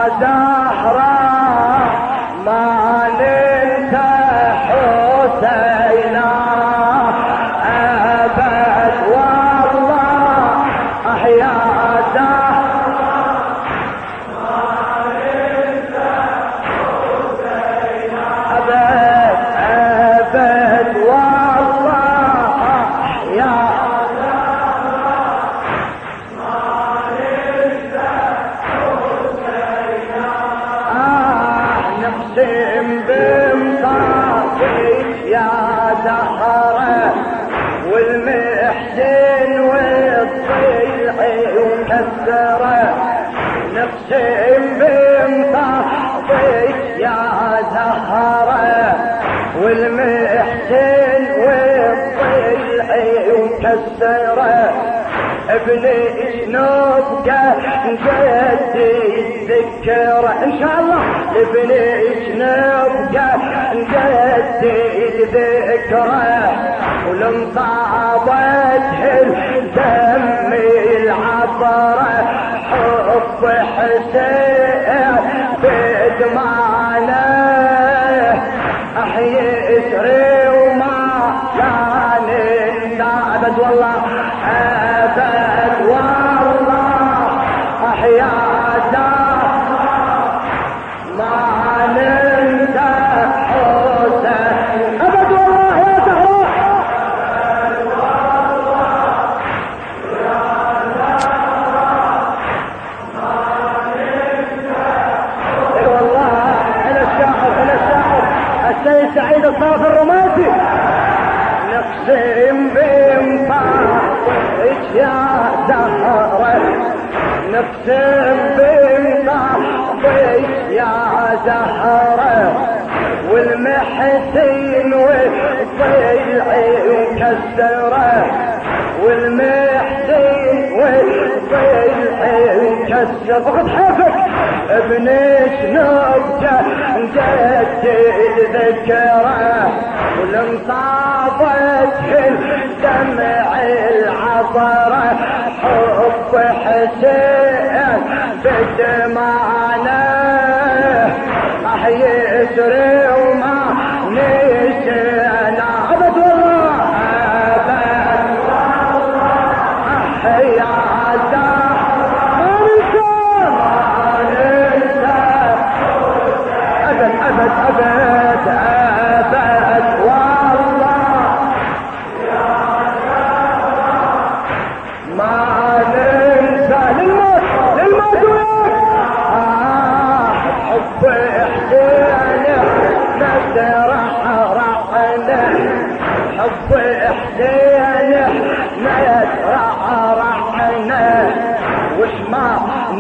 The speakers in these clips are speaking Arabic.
زهراء ما ننسى حسينا أبد والله يا زهراء ما ننسى حسينا أبد أبد والله يا نقسم بمصافيك يا زهرة والمحسن والضلعي وكسرة نقسم بمصافيك يا زهرة والمحسن والضلعي وكسرة ابني نبقى جدي الذكرى ان شاء الله ابني نبقى جدي الذكرى ولمصابت الدم العبرة حب حسين بدمعنا احيي اسري وما كان ابد والله أبد والله أحيا زهراء ما ننسى حسين أبد والله يا زهراء أبد والله يا زهراء ما ننسى حسين والله أنا الشاعر السيد سعيد الصافي الرومانسي نقسم بمصافيك يا زهرة نقسم بمصافيك يا زهرة والمحسن والضلعي وكسرة والمحسن والضلعي وكسرة فقد حافك ابنك نبجة جدي الذكرى ولمصابت الدمع العبرة حب حسين بدمعنا احيي اسري وما نسينا ابد والله ابد والله احيا زهراء ما ننسى ابد ابد ابد أبد والله يا زهراء ما ننسى للموت حب حسين نسرح رحنا حب حسين نسرح رحنا وش ما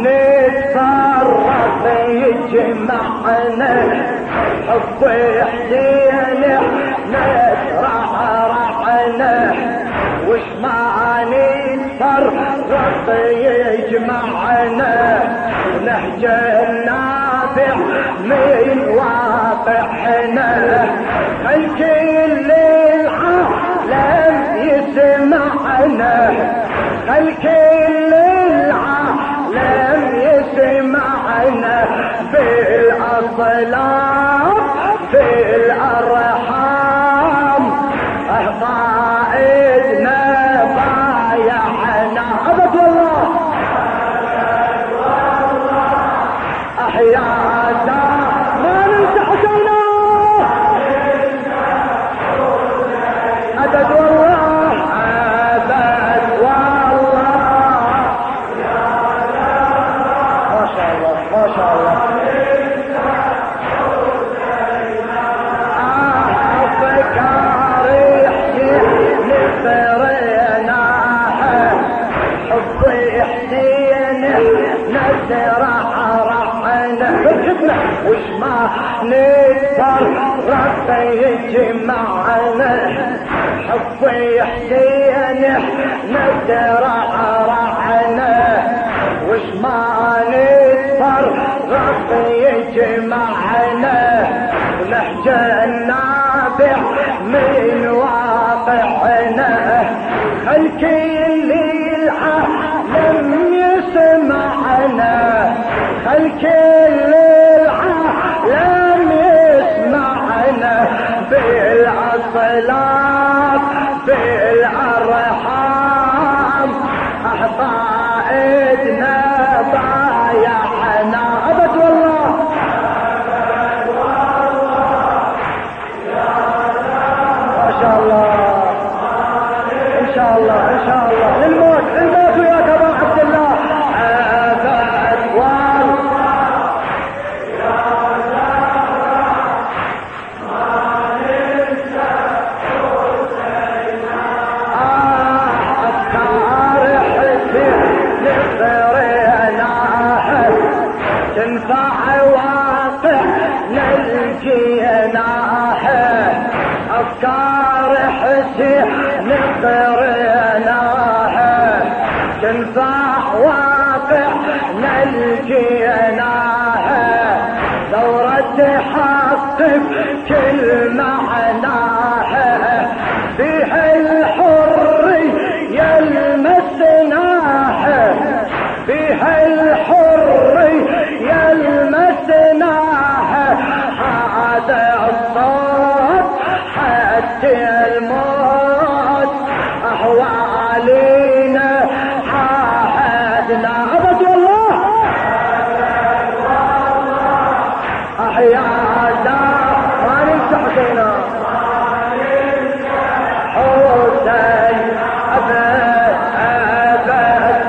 نتصرف يجمعنا حب حسين نسرح رحنا وش ما نتصرف يجمعنا نهج النافع من واقعنا الكل العالم يسمعنا الكل العالم يسمعنا بالاصلاب في الارحام قائدنا بايعنا ابد والله احيا ما ننسى حسينا ابد والله ابد والله ما شاء الله ما شاء الله وش ما نتصرف يجمعنا حب حسين نزرع رعنا وش ما نتصرف يجمعنا نهج النابع من واقعنا الكل العالم يسمعنا الكل حسين قريناها تنفع واقعنا لقيناها ثورة تحقق كل معناها فيها الحرية المسناها فيها الحرية المسناها هذا الصوت حتى الموت أحوالينا عاهدنا أبد والله أحيا دار ما ننسى حسينا حسين أبد أبد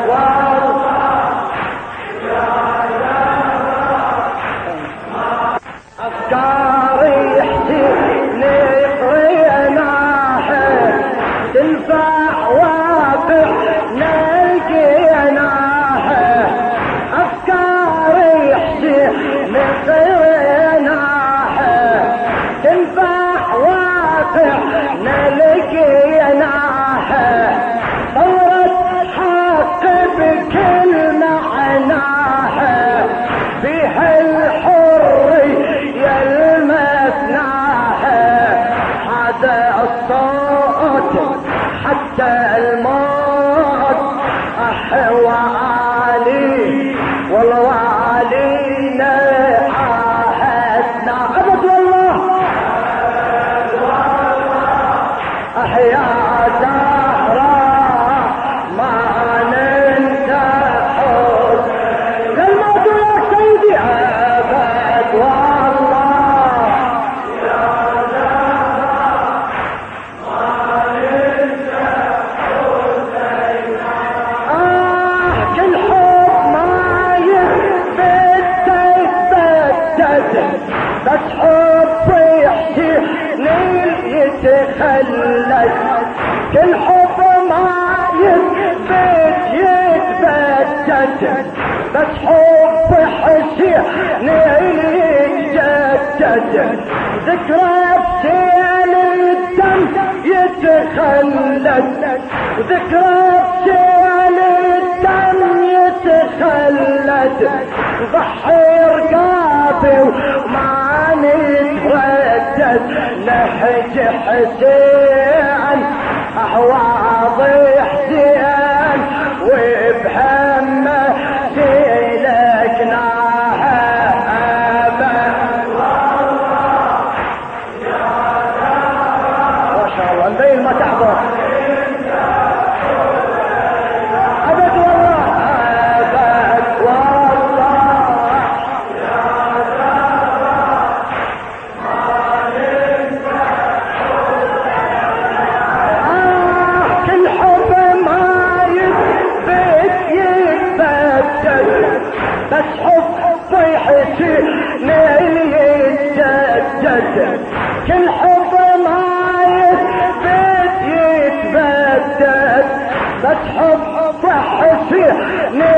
أفكاري يحسيني قريناها تنفع واقعنا لقيناها أفكاري يحسيني قريناها تنفع واقعنا لقيناها ثورة حق بكل معناها فيها الحرية المثناها هذا الصوت حتى الموت أحوالي والوالينا عاهدنا أبد والله أحيا دهرا ما ننسى حسين للموت يا سيدي أبد والله كل حب ما يتبدد بس حب يحسيني يتخلد كل حب ما يتبدد بس حب حسيني يتجدد ذكرى بسيل الدم يتخلد ذكرى بسيل الدم يتخلد ضحي رقابي وما نتردد نهج حسين أحواضي حسين وبهمه سلكناها أبد ما شاء الله الليل ما تحضر أبد والله أبد والله كل حب ما يتبدد بس حب يحسيني يتجدد كل حب ما يتبدد بس حب حسيني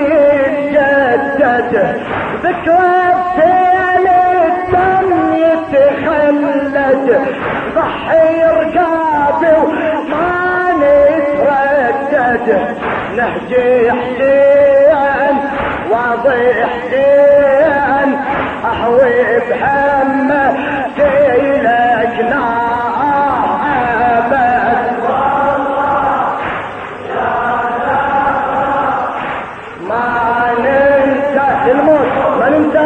يتجدد ذكرى بسيل الدم يتخلد ضحي رقابي وما نتردد نهجي حسين واضح حسين احوي بهمه سيلكنا أبد ما ننسى الموت ما ننسى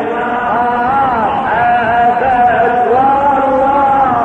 أبد والله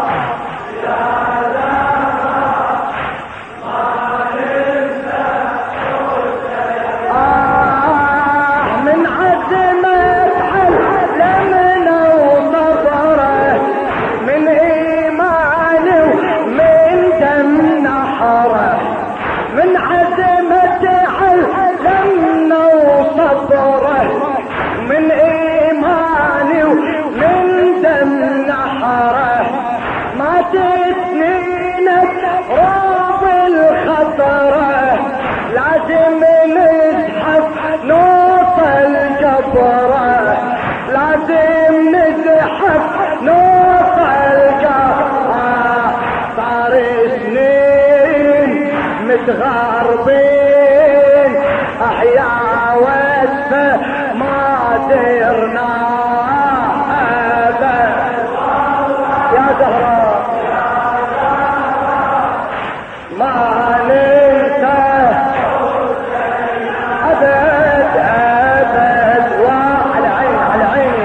من عزمة علمنا وصبره من إيمانه ومن دم نحره من عزمة علمنا وصبره من إيمانه ومن دم نحره ما تسنينك راب الخطره لازم نزحف نوصل جبره لازم نزحف نوصل جبره صار متغربين احيا واسفه ما درنا ابد يا زهراء ما ننسى ابد ابد وعلى عيني على عيني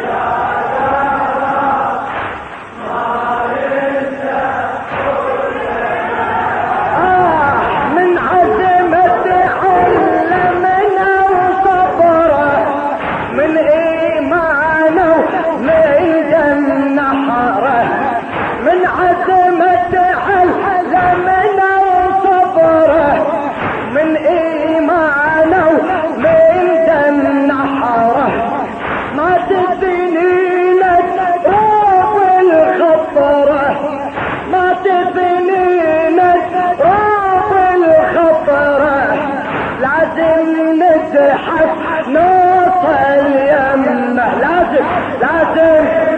من عزمة علمنا وصبره من ايمانه من دم نحره من عزمة علمنا وصبره من ايمانه من دم نحره ما تثنينا روب الخطره ما تثنينا روب الخطره لازم نزحف نوصل يمه لازم